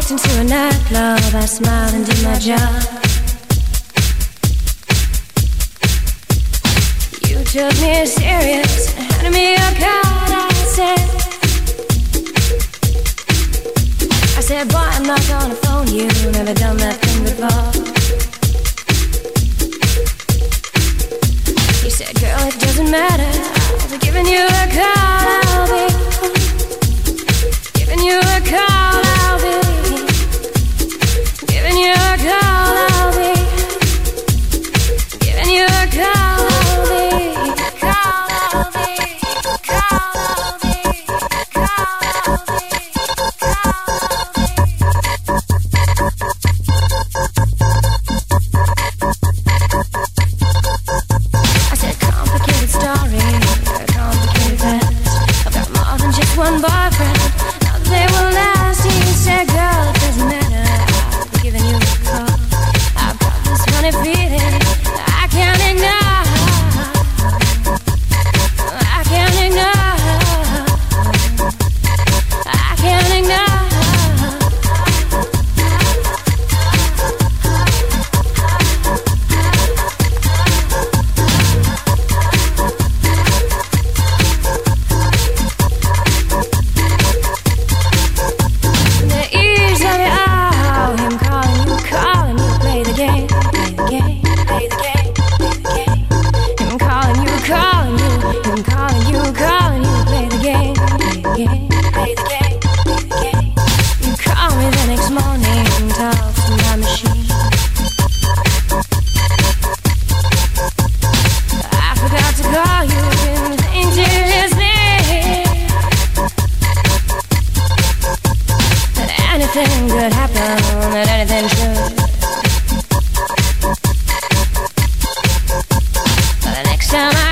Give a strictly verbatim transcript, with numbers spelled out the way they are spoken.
walked into a nightclub, I smiled and did my job. You took me serious and handed me a card. I said, I said, boy, I'm not gonna phone you, never done that thing before. You said, girl, it doesn't matter, I'll be giving you a call, I'll be giving you a call, I'll be giving you a call, I'll be giving you a call, I'll be call, I'll be call, I'll be call, I'll be I said complicated story, complicated past. I've got more than just one boyfriend. Now they will last. He said, girl, it doesn't matter, I'll be giving you a call. I've got this funny feeling I can't ignore, I can't ignore, I can't ignore. The ease of it all, him calling you, calling you, play the game, play the game, play the game, play the game. Him calling you, calling you, him calling you, calling you, play the game, play the game, play the game, play the game. You call me the next morning, talk to my machine. I forgot to call you, been thinking his name. That anything could happen, that anything should. But the next time I